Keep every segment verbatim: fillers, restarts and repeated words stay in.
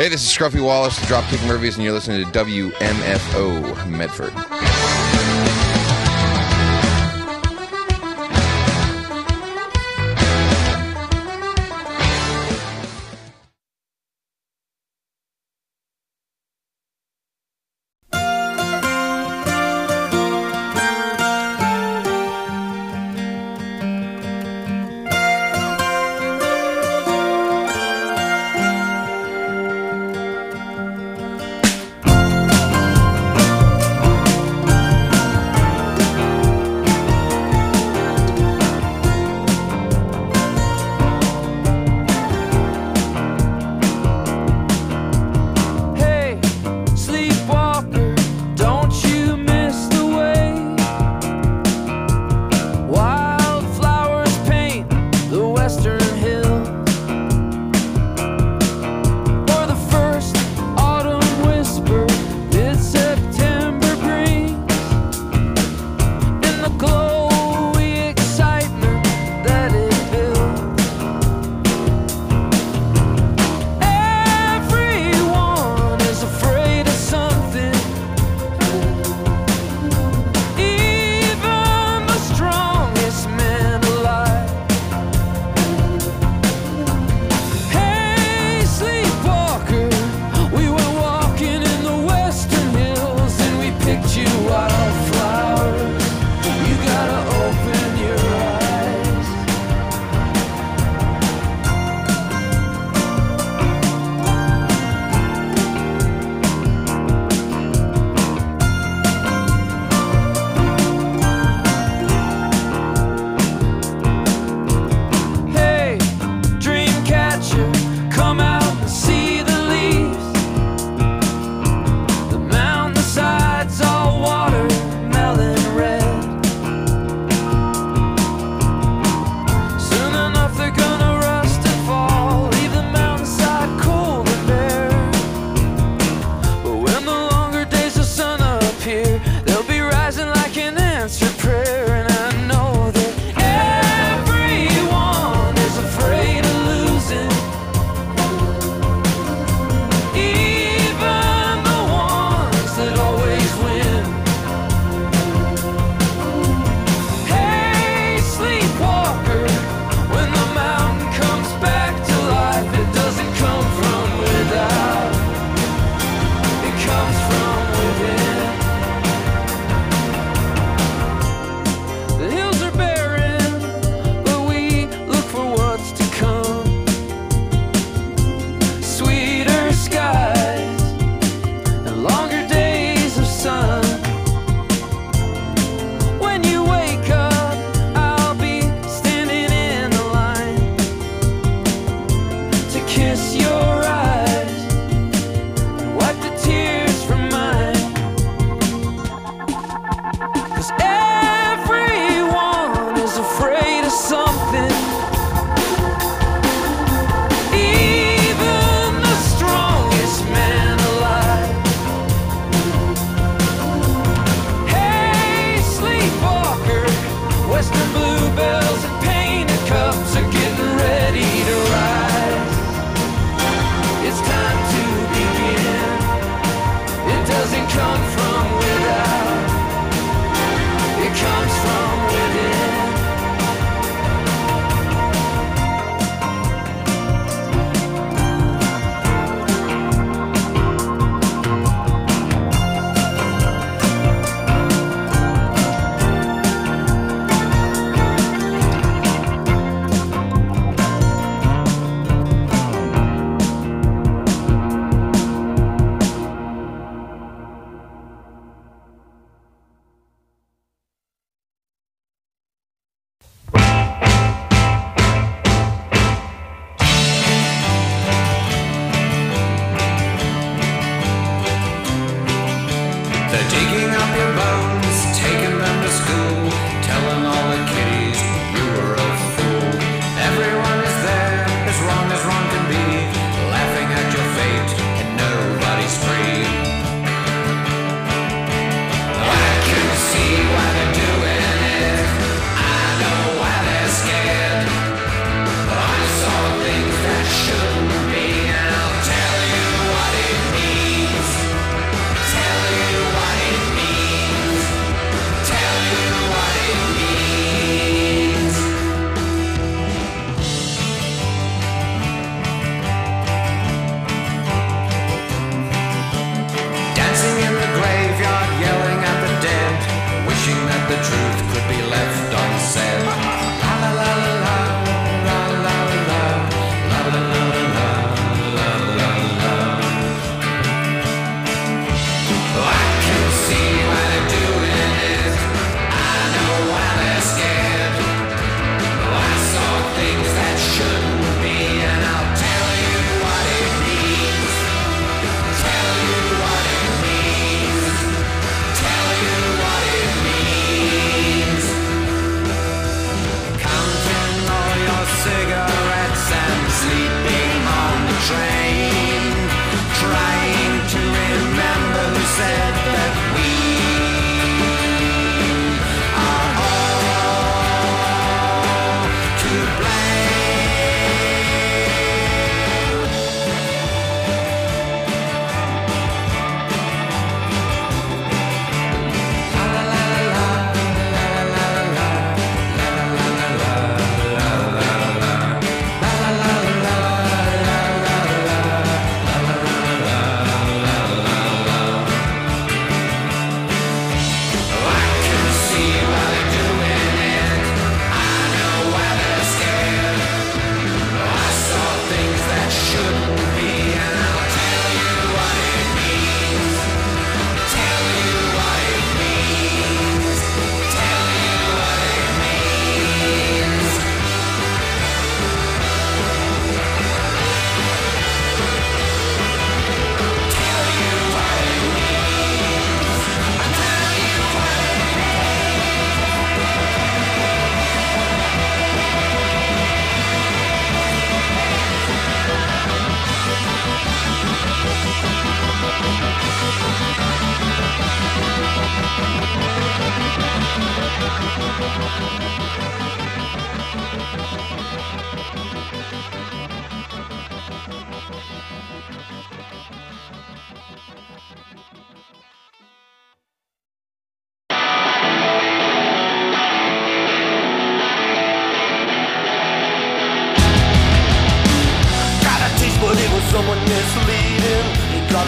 Hey, this is Scruffy Wallace, the Dropkick Murphys, and you're listening to W M F O Medford.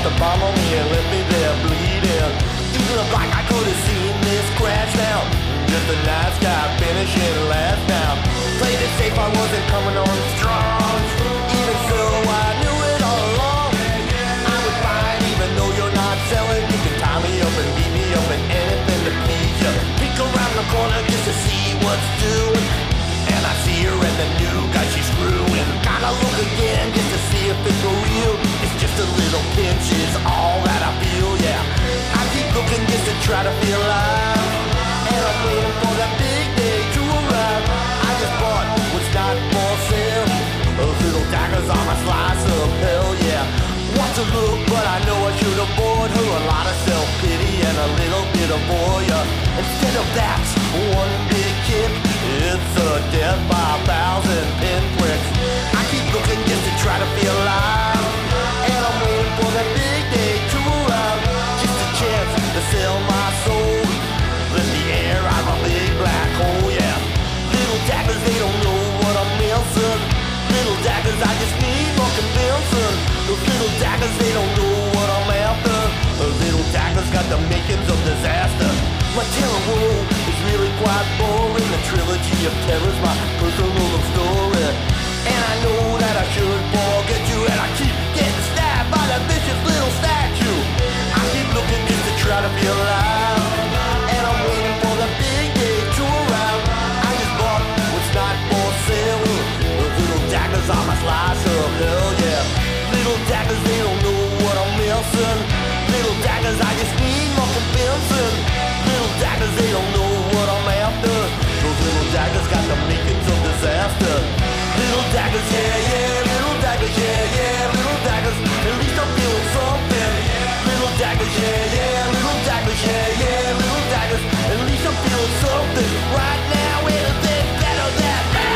dropped a bomb on me and left me there bleeding. Didn't look like I could have seen this crash now. Just a nice guy finishing last now. Played it safe, I wasn't coming on strong. Even so, I knew it all along. I was fine even though you're not selling. You can tie me up and beat me up and anything to please you. Peek around the corner just to see what's doing. And I see her and the new guy she's screwing. Gotta look again just to see if it's for real. It's just a little pinch is all that I feel, yeah. I keep looking just to try to feel alive. And I'm waiting for that big day to arrive. I just bought what's not for sale. Those little daggers on my slice of hell, yeah. Want to look, but I know I should have bought her a lot of self-pity and a little bit of voyeur. Instead of that, one big kick, it's a death by a thousand pinpricks. I keep looking just to try to feel alive. And I'm waiting for that big day to arrive. Just a chance to sell my soul. Let the air out of a big black hole, yeah. Little daggers, they don't know what I'm missing. Little daggers, I just need more convincing. Those little daggers, they don't know what I'm after. Those little daggers got the makings of disaster. My terror world is really quite boring. The trilogy of terror's my personal love story. And I know that I should forget you. And I keep getting stabbed by that vicious little statue. I keep looking just to try to feel alive. And I'm waiting for the big day to arrive. I just bought what's not for sale. Those little daggers on my slice of hell, yeah. Little daggers, they don't know what I'm missing. Little daggers, I just need more convincing. Little daggers, they don't know what I'm after. Those little daggers got the makings of disaster. Little daggers, yeah, yeah. Little daggers, yeah, yeah. Little daggers, at least I'm feeling something. Little daggers, yeah, yeah. Little daggers, yeah, yeah. Little daggers, at least I'm feeling something. Right now, anything better than that.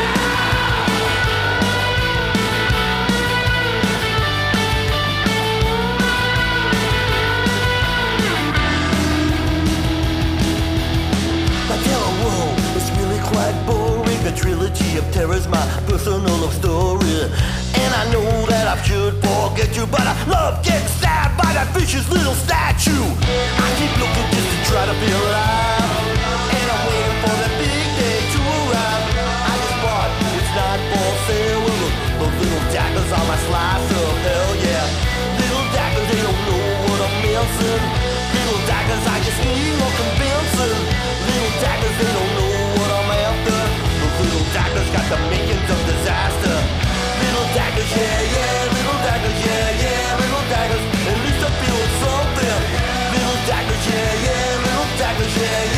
My terror world is really quite boring. The trilogy of terror's my personal love story. And I know that I should forget you, but I love getting stabbed by that vicious little statue. I keep looking just to try to feel alive. And I'm waiting for that big day to arrive. I just bought it's not for sale. Those little daggers on my slice of hell, yeah. Little daggers, they don't know what I'm missing. Little daggers, I just need more convincing. Little daggers, they don't know what I'm after. Those little daggers got the makings of disaster. Little daggers, yeah, yeah. Little daggers, yeah, yeah. Little daggers, at least I'm feeling something. Little daggers, yeah, yeah. Little daggers, yeah, yeah.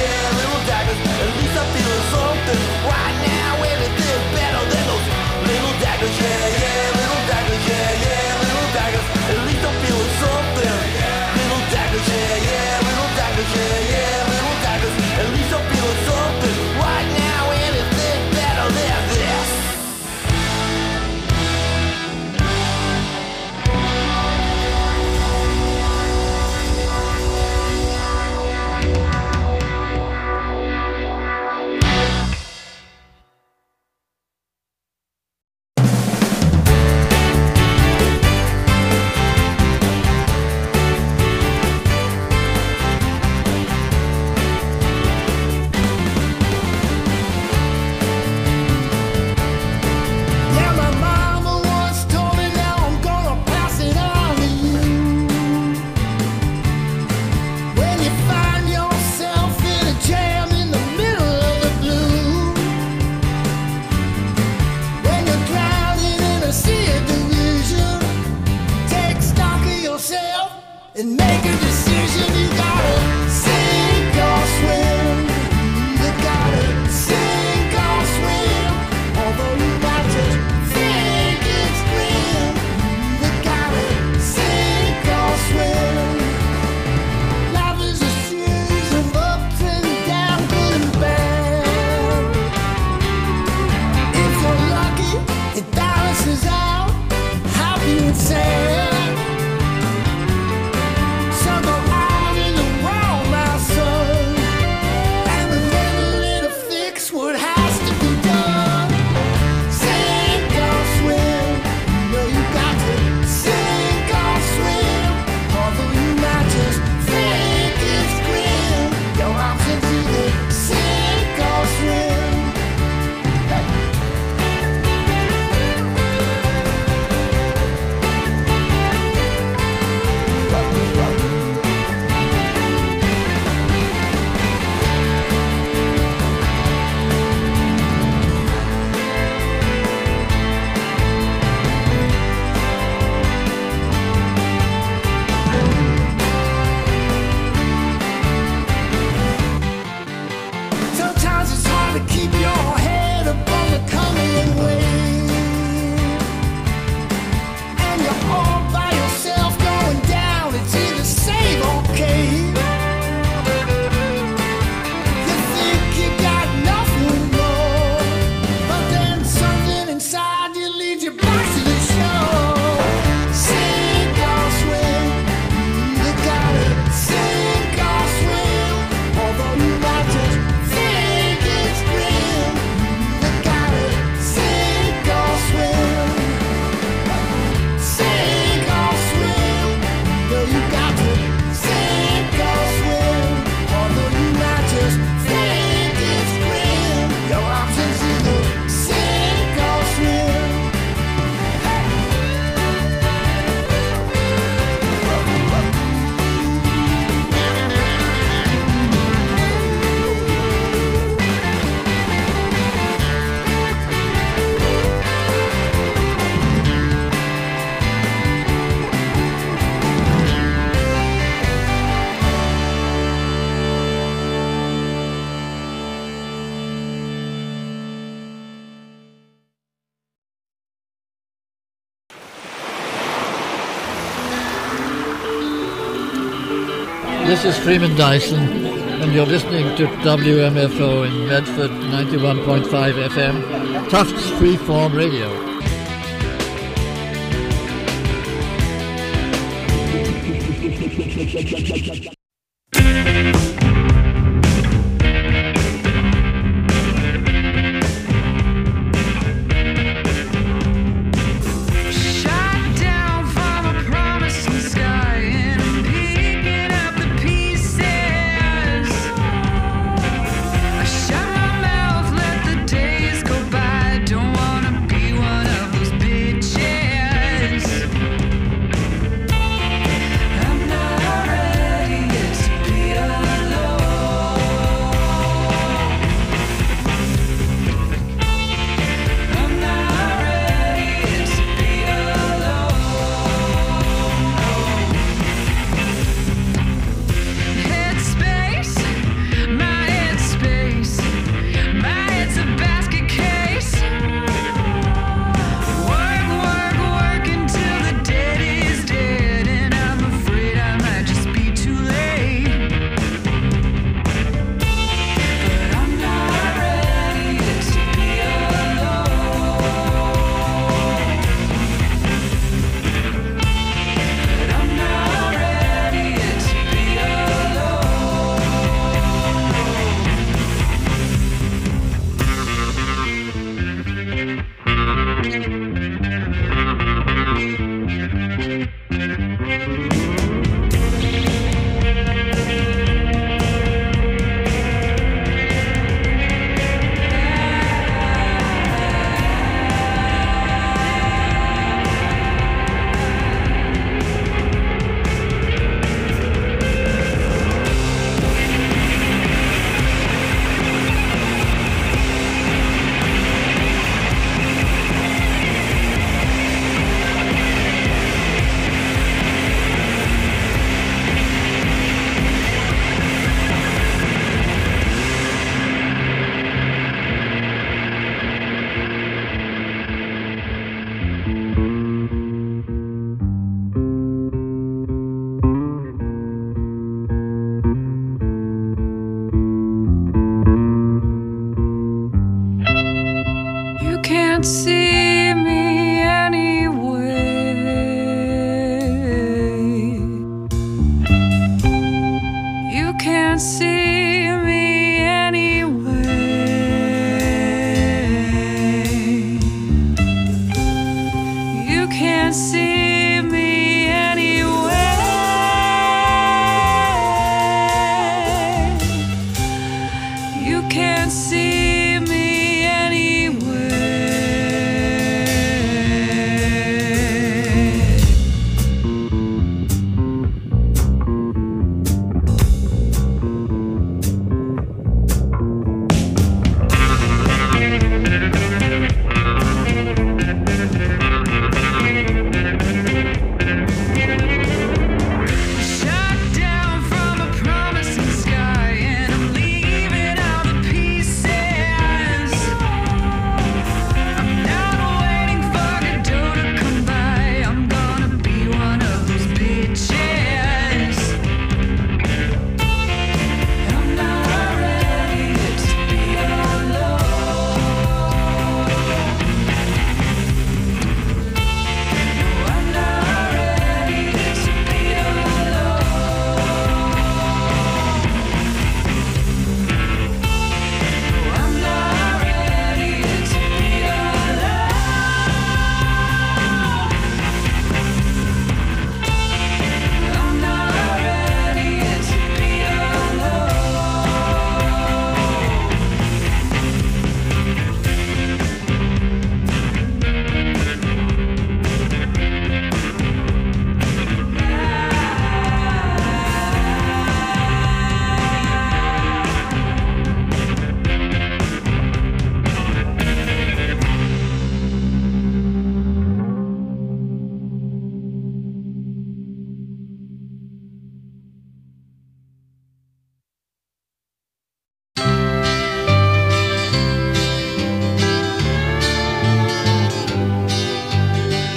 This is Freeman Dyson, and you're listening to W M F O in Medford, ninety-one point five F M, Tufts Freeform Radio.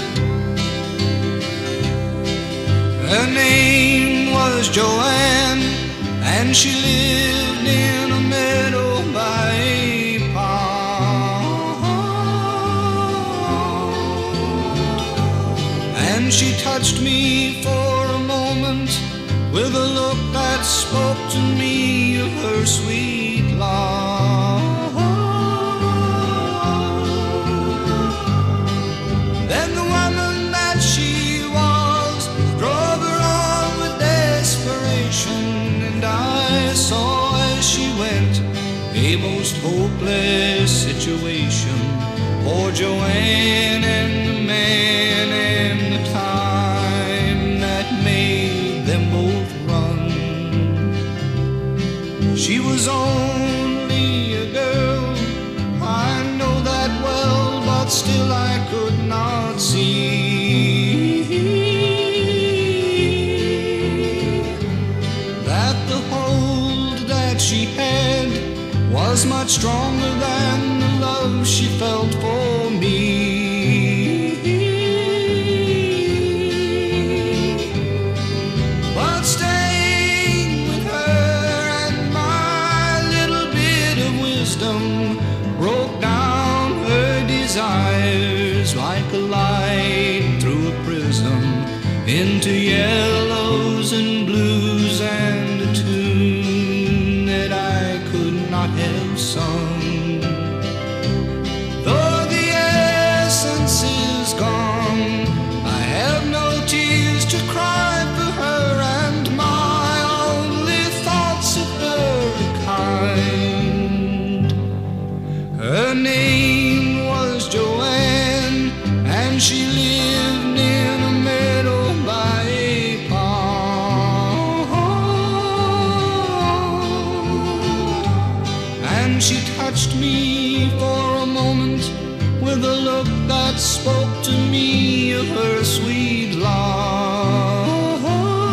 Her name was Joanne. and she lived in a meadow by a pond. And she touched me for a moment with a look that spoke to me of her sweet love. Then the woman that she was drove her on with desperation, and I saw as she went a most hopeless situation for Joanne and the man and the time that made them both run. She was only a girl, I know that well, but still I could not see that the hold that she had was much stronger than the love she felt for me. But staying with her and my little bit of wisdom broke down her desires like a light through a prism into yellows and blues and a tune that I could not have sung. Though the essence is gone, I have no tears to cry for her, and my only thoughts of her are kind. Her name was Joanne, and she lived in a meadow by a pond. And she touched me for a moment with a look that spoke to me of her sweet love.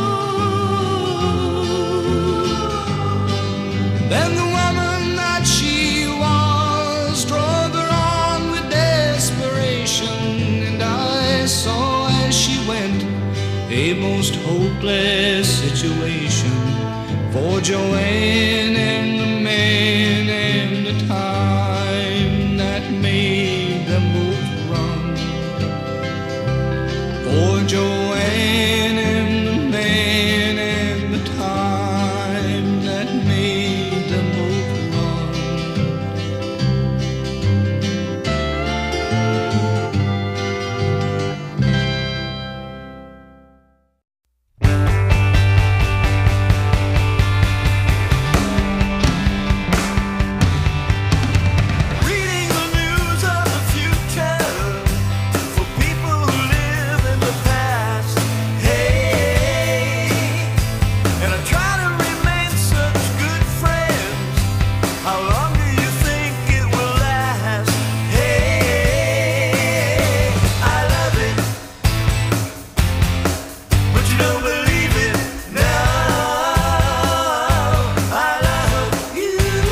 Then the woman that she was drove her on with desperation, and I saw as she went a most hopeless situation for Joanne and the man and the time that made them both run. For Joanne and the man and the time that made them both run. Reading the news of the future for people who live in the past. Hey, and I try to remain such good friends. How long do you think it will last? Hey, I love it, but you don't believe it now. I love you,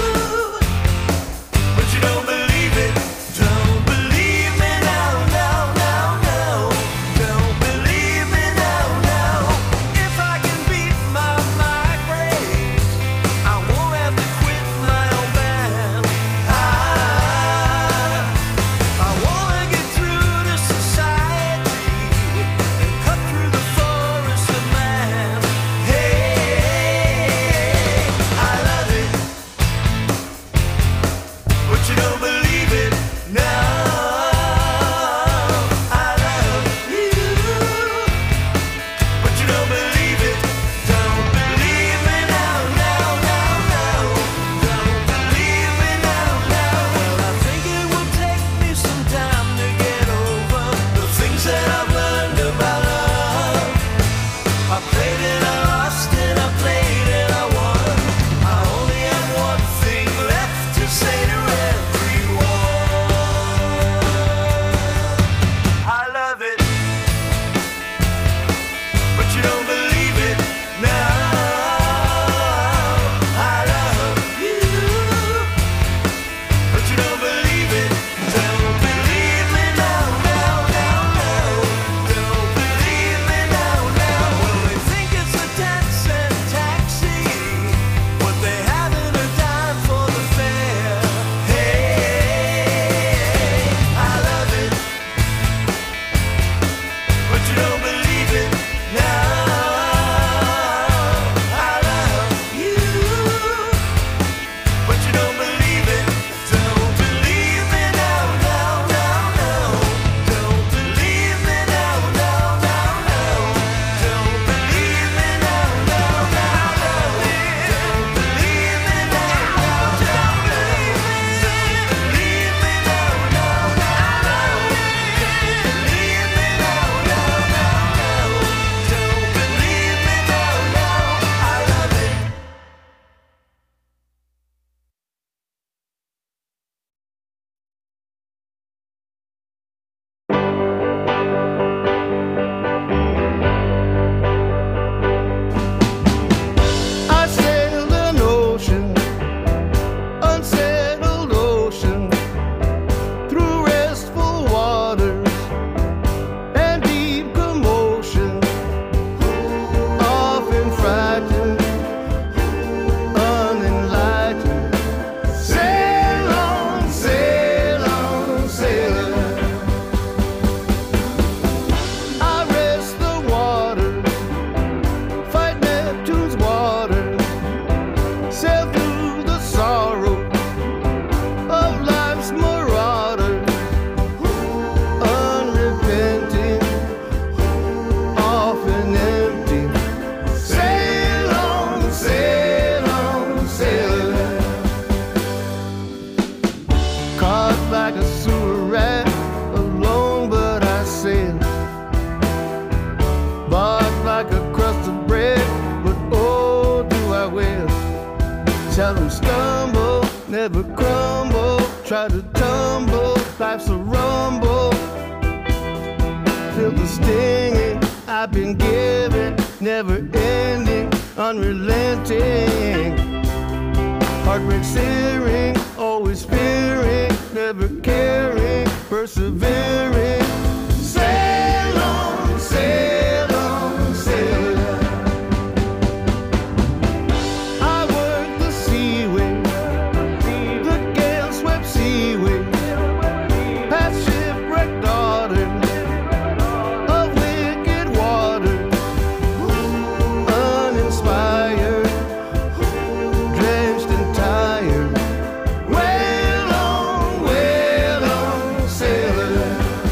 but you don't believe it. Don't believe me now, now, now, now. Don't believe me now, now. If I can beat my migraines, I won't have to quit my own band. never crumble. Try to tumble, life's a rumble. Feel the stinging I've been given, never ending, unrelenting. Heartbreak searing, always fearing, never caring, persevering. Sail on, sail on, sail on. I work the seaway, the gale swept seaway, past shipwrecked daughters of wicked water, uninspired, drenched and tired. Wail on, wail on, sailor.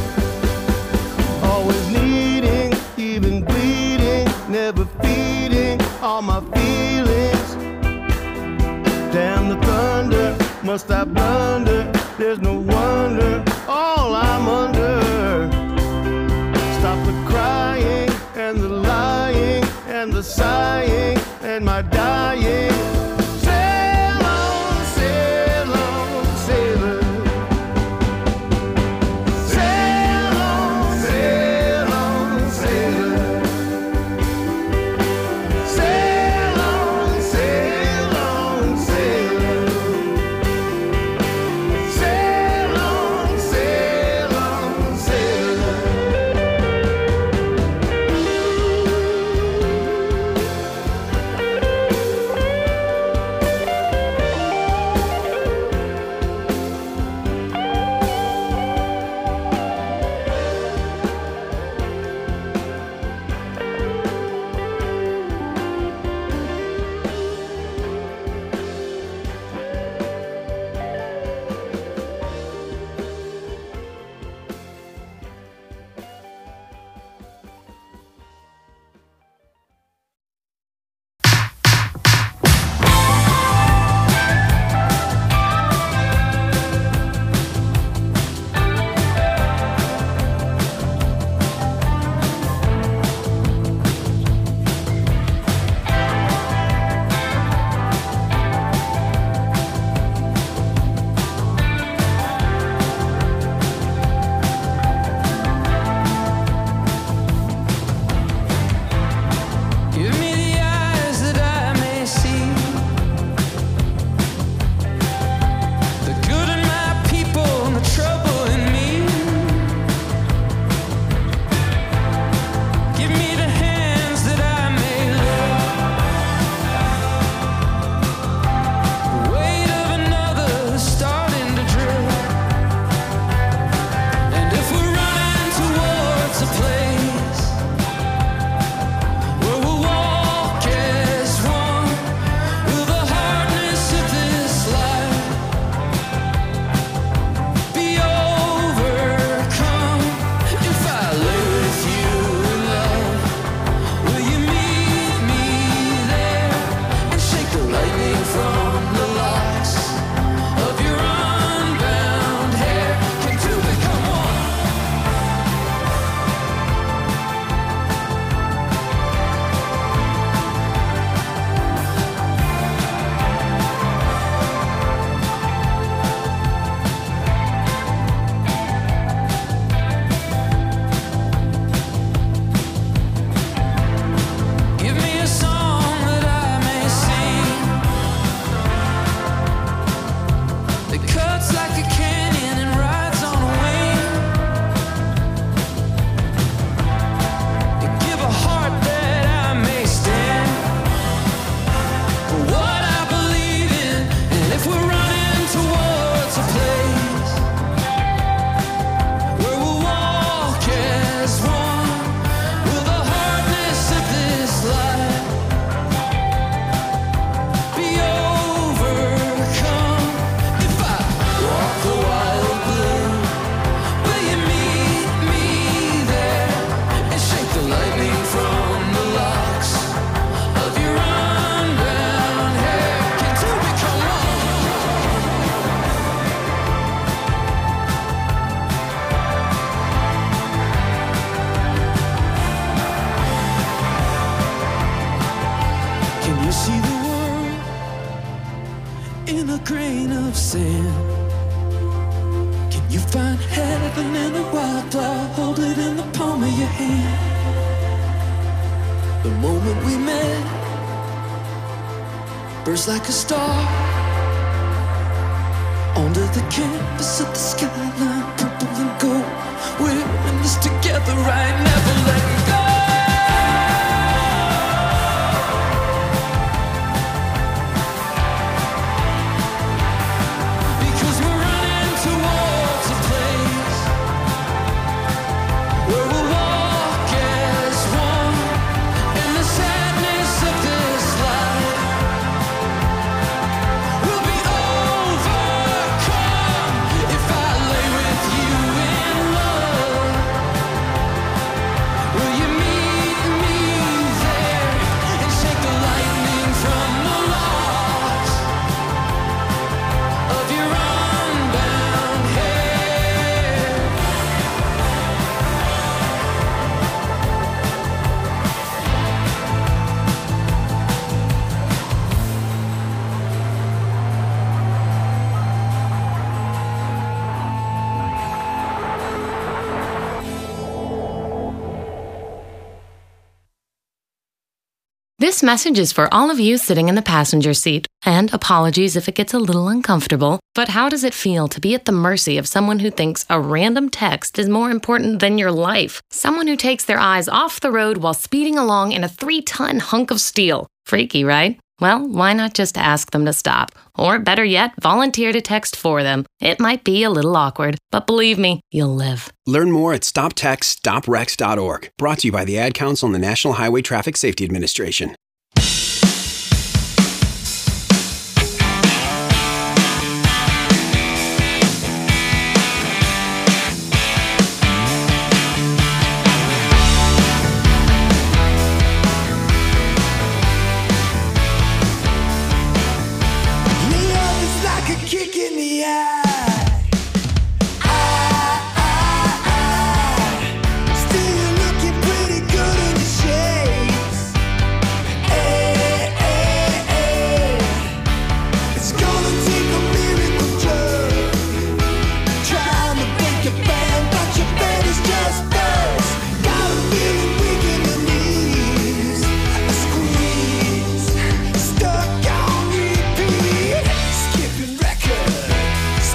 Always needing, even bleeding, never feeding all my feelings. Damn the thunder, must I blunder? There's no wonder, all I'm under. Stop the crying and the lying and the sighing and my dying. Sail on, sail on, sailor. Sail on, sail on, sailor. Sail on, sail on, sailor. Sail on, sail on, sailor. grain of sand. Can you find heaven in a wildflower? Hold it in the palm of your hand. The moment we met burst like a star onto the canvas of the skyline, purple and gold. We're in this together, right? Never letting go. Because we're running towards a place where we'll walk as one in the sadness of this life. We'll be overcome if I lay with you in love. Will you meet me there and shake the lightning from the loss of your unbound hair? This message is for all of you sitting in the passenger seat. And apologies if it gets a little uncomfortable, but how does it feel to be at the mercy of someone who thinks a random text is more important than your life? Someone who takes their eyes off the road while speeding along in a three-ton hunk of steel. Freaky, right? Well, why not just ask them to stop? Or better yet, volunteer to text for them. It might be a little awkward, but believe me, you'll live. Learn more at stop text stop wrecks dot org. Brought to you by the Ad Council and the National Highway Traffic Safety Administration. Love is like a kick in the eye. I, I, I. Still you're looking pretty good in the shades. Hey, hey, hey. It's gonna take a miracle drug. Trying to break your band, but your band is just burst. Got a feeling weak in the knees. A squeeze, stuck on repeat. Skipping records,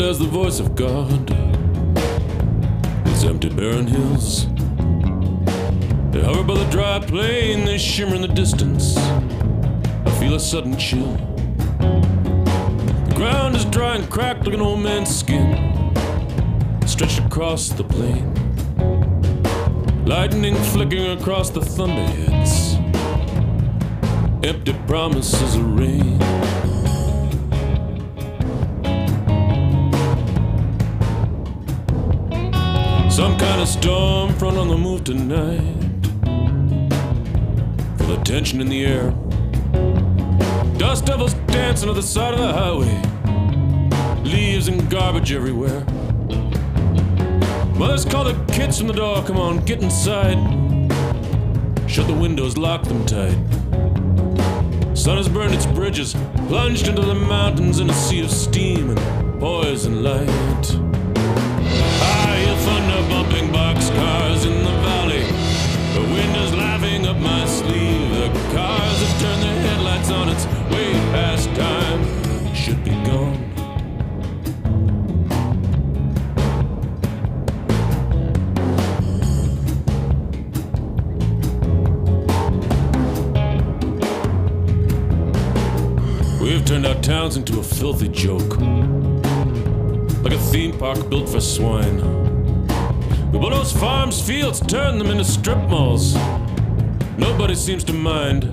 as the voice of God. These empty barren hills, they hover by the dry plain, they shimmer in the distance. I feel a sudden chill. The ground is dry and cracked like an old man's skin, stretched across the plain. Lightning flickering across the thunderheads, empty promises of rain. Some kind of storm front on the move tonight. Feel the tension in the air. Dust devils dancing on the side of the highway. Leaves and garbage everywhere. Mothers call the kids from the door, come on, get inside. Shut the windows, lock them tight. Sun has burned its bridges, plunged into the mountains in a sea of steam and poison light. I hear thunder bumping boxcars in the valley. The wind is laughing up my sleeve. The cars have turned their headlights on, it's way past time. Should be gone. We've turned our towns into a filthy joke, like a theme park built for swine. We bulldoze farms, fields, turn them into strip malls. Nobody seems to mind.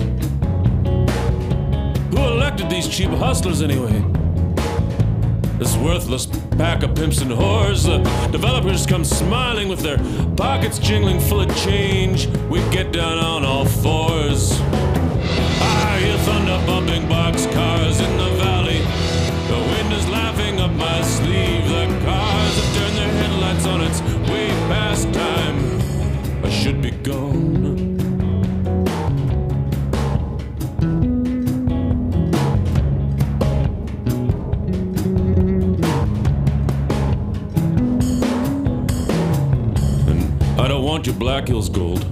Who elected these cheap hustlers anyway? This worthless pack of pimps and whores. The developers come smiling with their pockets jingling full of change. We get down on all fours. I hear thunder bumping boxcars in the valley. The wind is laughing up my sleeve. The cars have turned their headlights on, it's way past time. I should be gone. And I don't want your Black Hills gold,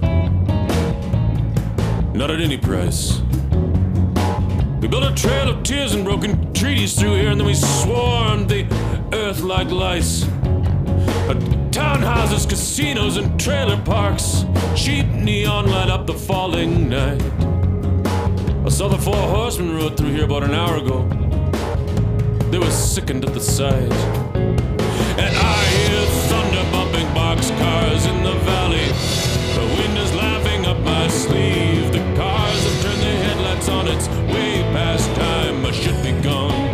not at any price. We built a trail of tears and broken treaties through here, and then we swarmed the earth like lice. Uh, townhouses, casinos, and trailer parks. Cheap neon light up the falling night. I saw the four horsemen rode through here about an hour ago. They were sickened at the sight. And I hear thunder bumping boxcars in the valley. The wind is laughing up my sleeve. The cars have turned their headlights on, it's way past time. I should be gone.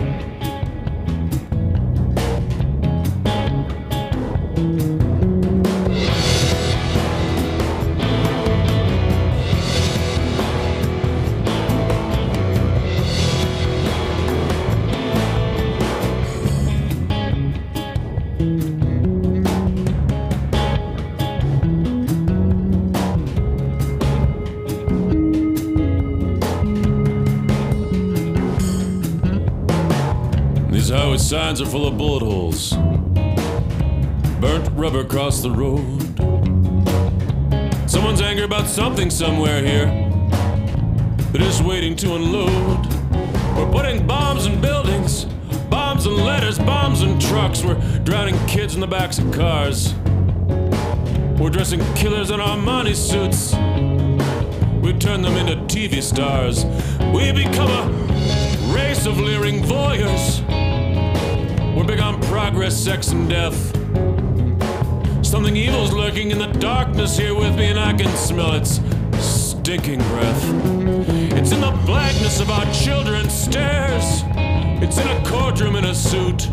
These highway signs are full of bullet holes. Burnt rubber across the road. Someone's angry about something somewhere here. They're just waiting to unload. We're putting bombs in buildings, bombs in letters, bombs in trucks. We're drowning kids in the backs of cars. We're dressing killers in Armani suits. We turn them into T V stars. We become a race of leering voyeurs. We're big on progress, sex, and death. Something evil's lurking in the darkness here with me, and I can smell its stinking breath. It's in the blackness of our children's stares. It's in a courtroom in a suit.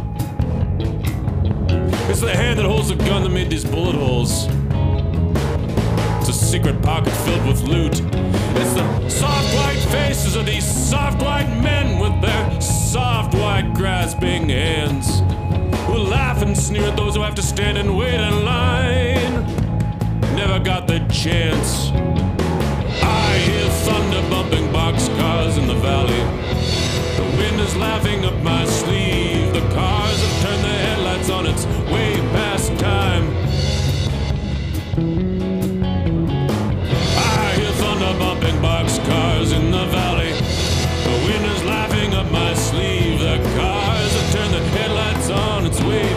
It's the hand that holds the gun that made these bullet holes. It's a secret pocket filled with loot. It's the soft white faces of these soft white men with their soft white grasping hands, who laugh and sneer at those who have to stand and wait in line. Never got the chance. I hear thunder bumping boxcars in the valley. The wind is laughing up my sleeve. The cars have turned their headlights on, it's way past time. I hear thunder bumping boxcars in the valley. The wind is laughing up my sleeve. The cars have turned their headlights on, it's way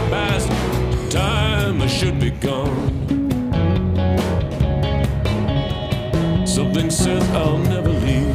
says I'll never leave.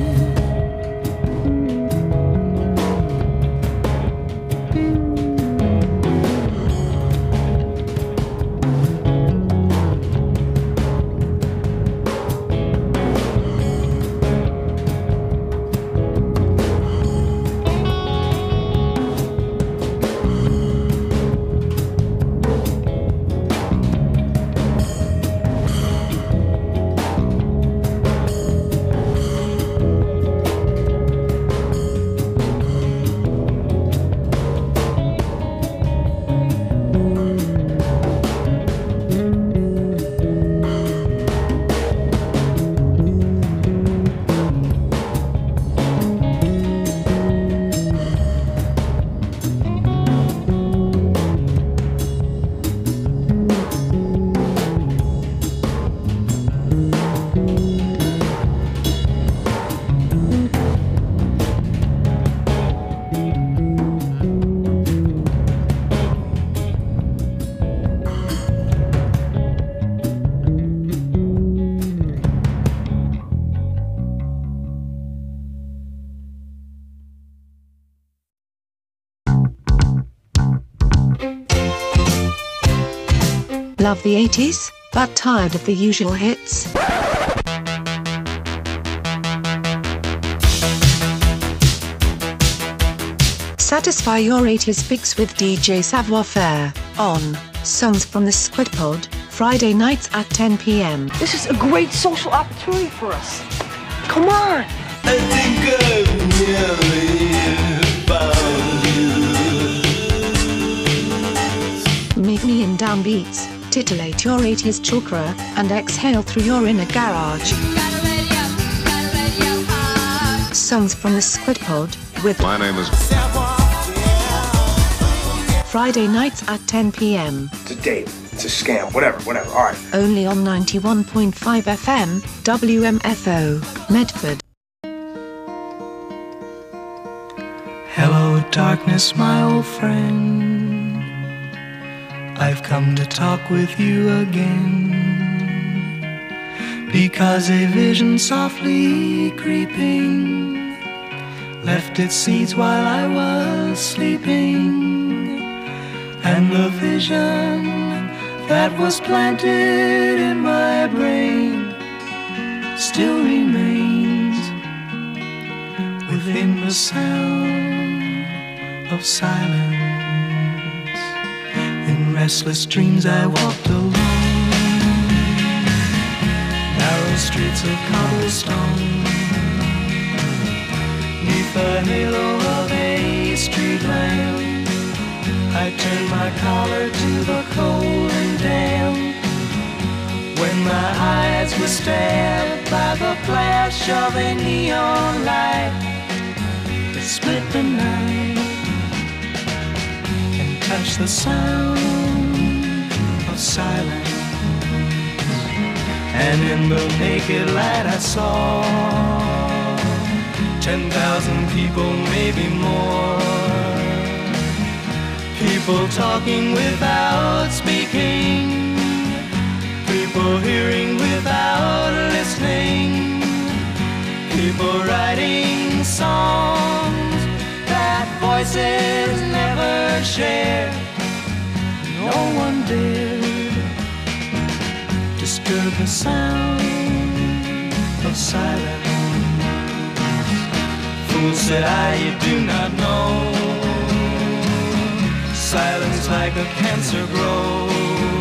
Love the eighties, but tired of the usual hits? Satisfy your eighties fix with D J Savoir Faire on Songs from the Squid Pod, Friday nights at ten p m. This is a great social opportunity for us. Come on! I think I've nearly found you. Meet me in downbeats, titillate your eighties chakra, and exhale through your inner garage. Songs from the Squid Pod with My name is Friday nights at ten p m. It's a date. It's a scam. Whatever, whatever. All right. Only on ninety-one point five F M, W M F O, Medford. Hello, darkness, my old friend. I've come to talk with you again, because a vision softly creeping left its seeds while I was sleeping, and the vision that was planted in my brain still remains within the sound of silence. In restless dreams I walked alone, narrow streets of cobblestone, neath the halo of a street lamp. I turned my collar to the cold and damp, when my eyes were stabbed by the flash of a neon light that split the night and touched the sound of silence. And in the naked light I saw ten thousand people, maybe more, people talking without speaking, people hearing without listening, people writing songs that voices never shared. No one dared disturb the sound of silence. Fool, said I, you do not know, silence like a cancer grows.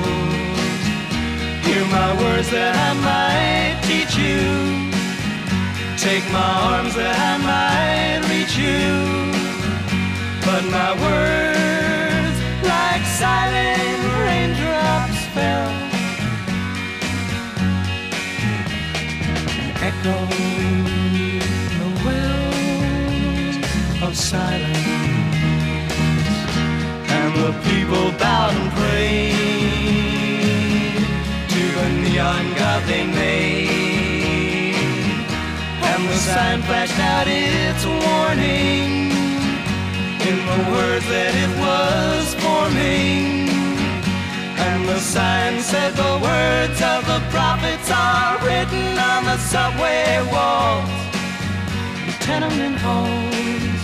Hear my words that I might teach you, take my arms that I might reach you, but my words like silent raindrops fell and echoed the wells of silence. And the people bowed and prayed to the neon god they made, and the sign flashed out its warning in the words that it was forming. And the sign said the words of the prophets are written on the subway walls, the tenement halls,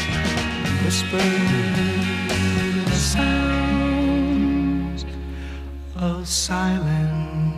whispering the sounds of silence.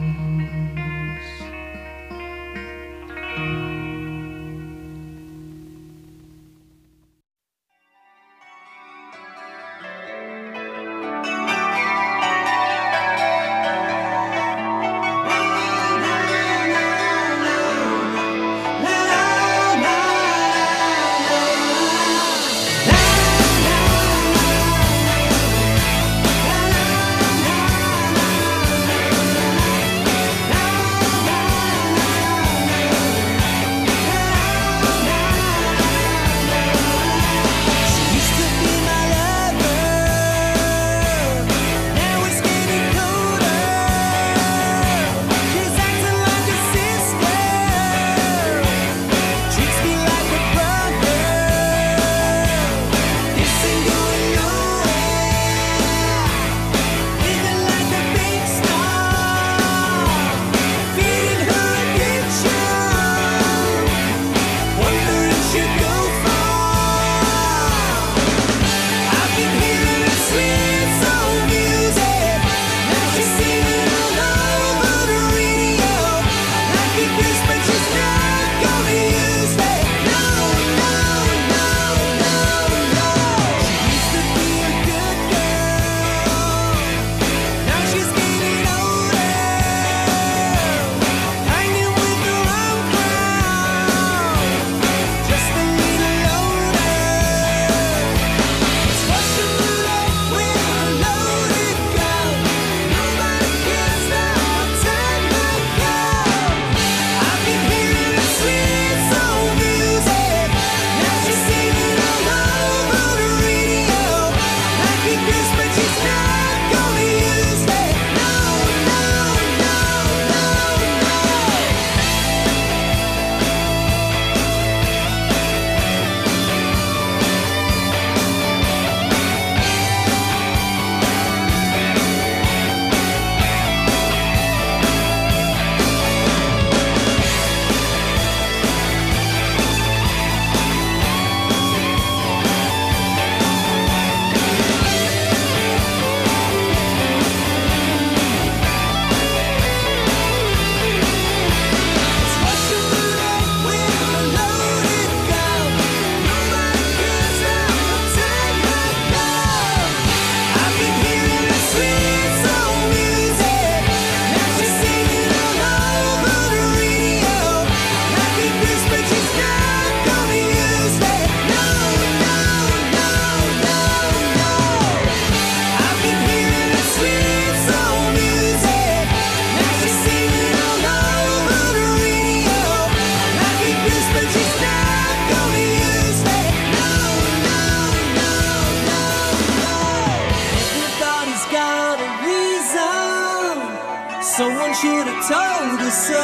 Someone should have told us so.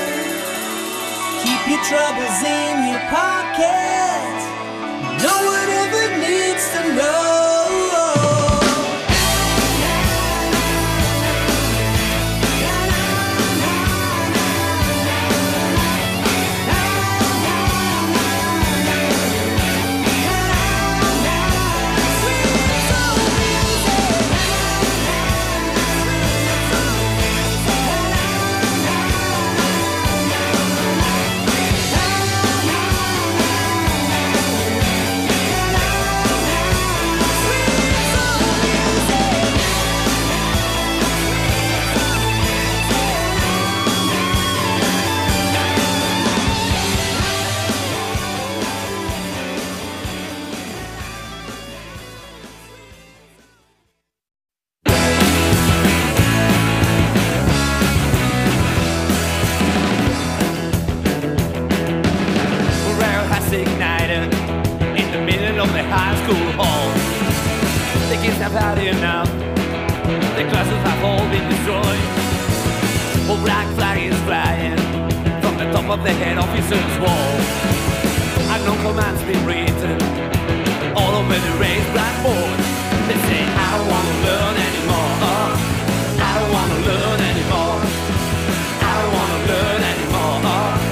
Keep your troubles in your pocket. No one ever needs to know. I don't wanna learn anymore.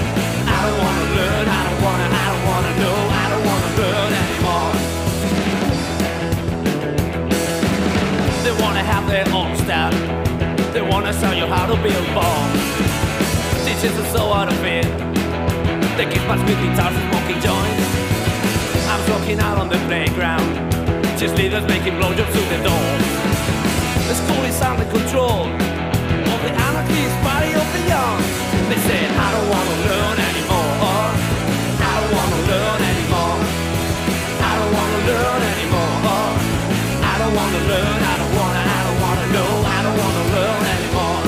to build bombs. Teachers are so out of it. The kids pass with guitars and smoking joints. I'm walking out on the playground. Just leaders making blowjobs to the doors. The school is under control of the anarchist party of the young. They said, I don't want to learn anymore. I don't want to learn anymore. I don't want to learn anymore. I don't want to learn. I don't want to. I don't want to know. I don't want to learn anymore.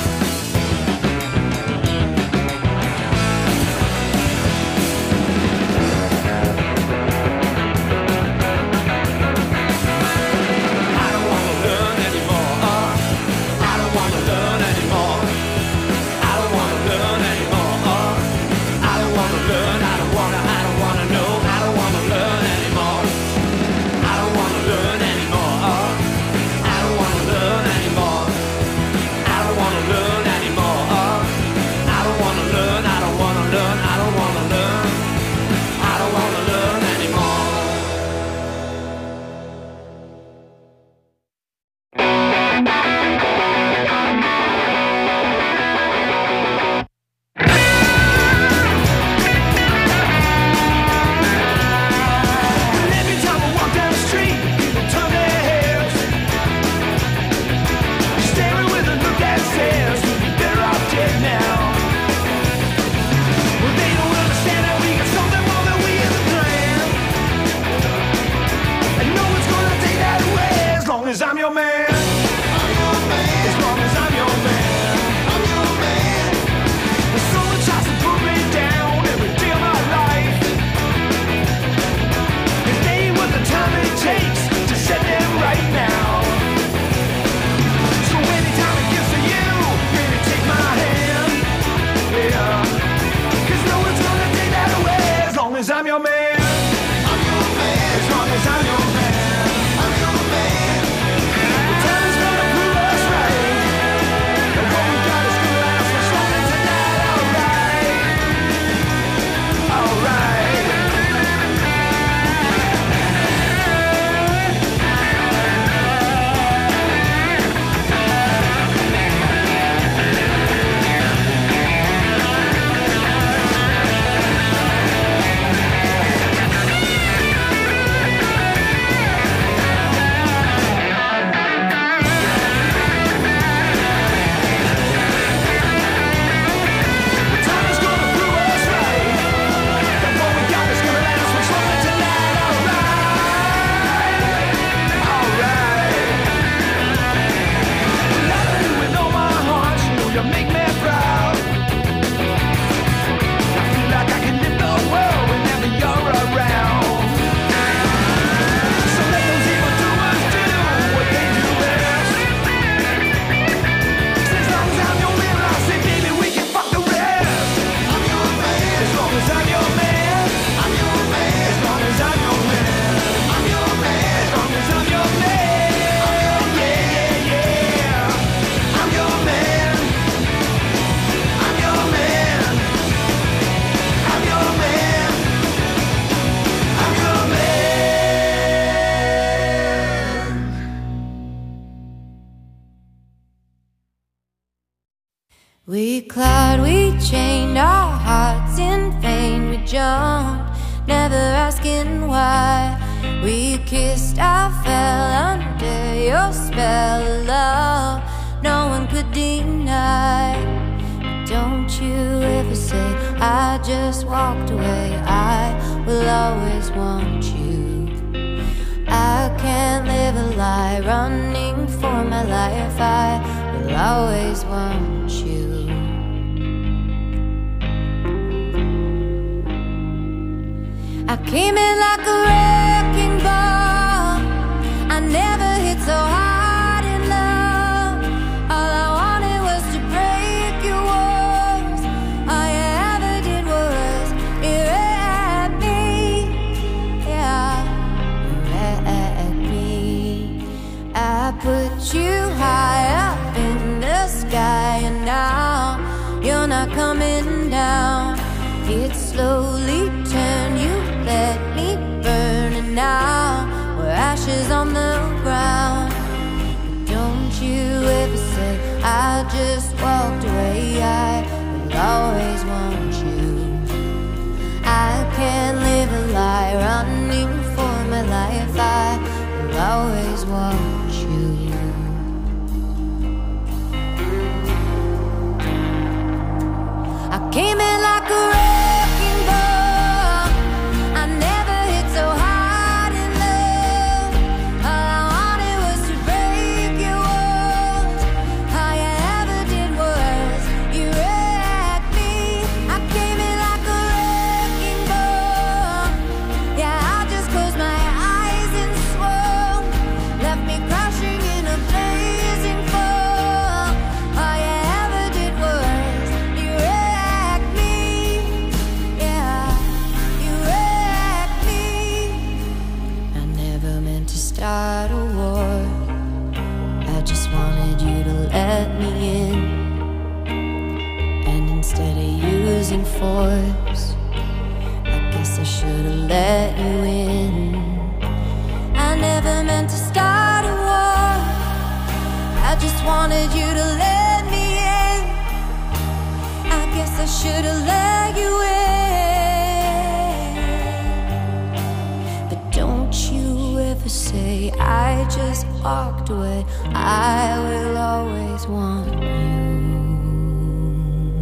We clawed, we chained our hearts in vain. We jumped, never asking why. We kissed, I fell under your spell of love no one could deny. But don't you ever say I just walked away. I will always want you. I can't live a lie, running for my life. I will always want you. I came in like a wrecking ball. I never hit so hard in love. All I wanted was to break your walls. All you ever did was erect me. Yeah, erect me. I put you high up in the sky, and now you're not coming down. It slowly turned, you let me burn, and now we're ashes on the ground. But don't you ever say I just walked away. I will always want you. I can't live a lie, running for my life. I will always want you. I came in like a wrecking ball. I never hit so hard in love. All I wanted was to break your walls. All you ever did was you wrecked me. I came in like a wrecking ball. Yeah, I just closed my eyes and swore. Left me crashing in a blazing fall. All you ever did was you wrecked me. Yeah, you wrecked me. I never meant to start a war. I just wanted you to let me in. And instead of using force, I guess I should have let you in. I never meant to start a war. I just wanted you to let me in. I guess I should have let you in. But don't you ever say I just walked away. I will always want you.